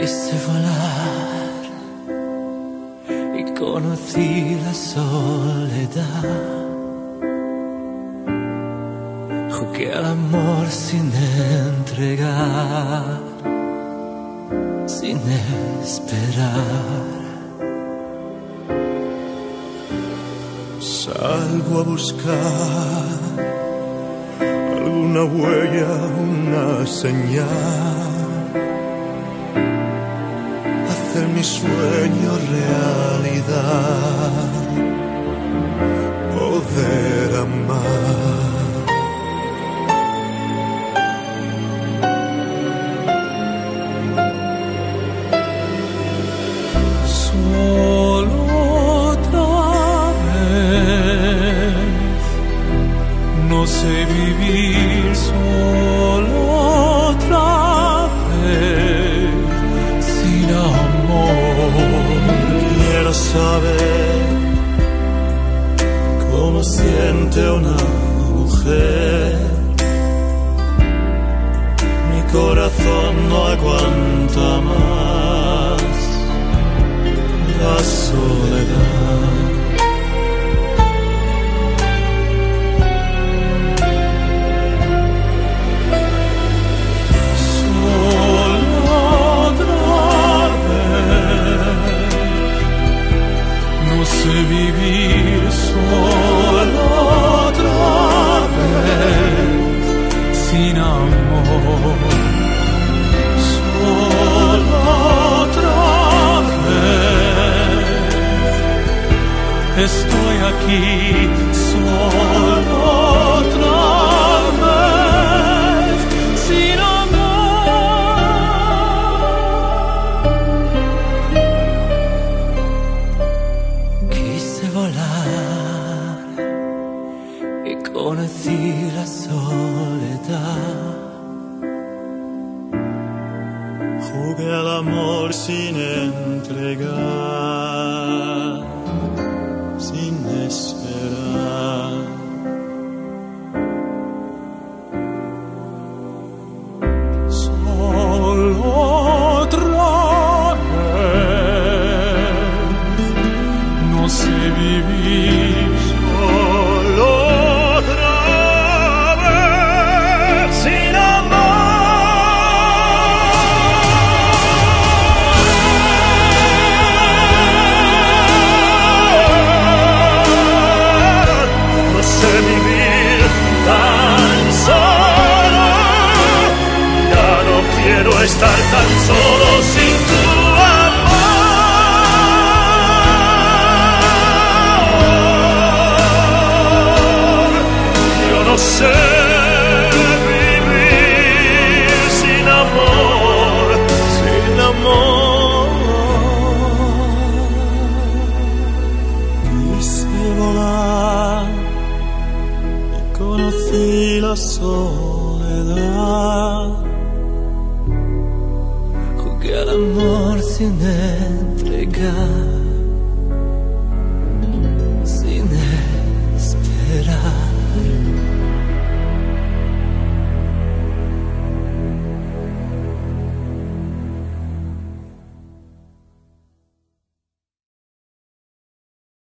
Quise volar y conocí la soledad. Jugué al amor sin entregar, sin esperar. Salgo a buscar alguna huella, una señal, hacer mi sueño realidad, poder amar. Solo otra vez, no sé vivir solo otra vez, sin amor. Quiero saber cómo siente una mujer. Mi corazón no aguanta más la soledad. No sé vivir solo otra vez, sin amor. Solo otra vez, estoy aquí, solo otra vez, sin conocí la soledad. Jugué al amor sin entregar, sin esperar. Solo otra vez, no sé vivir solo. Estar tan solo sin tu amor. Yo no sé vivir sin amor, sin amor. Quise volar y conocí la soledad. Jugué al amor sin entregar.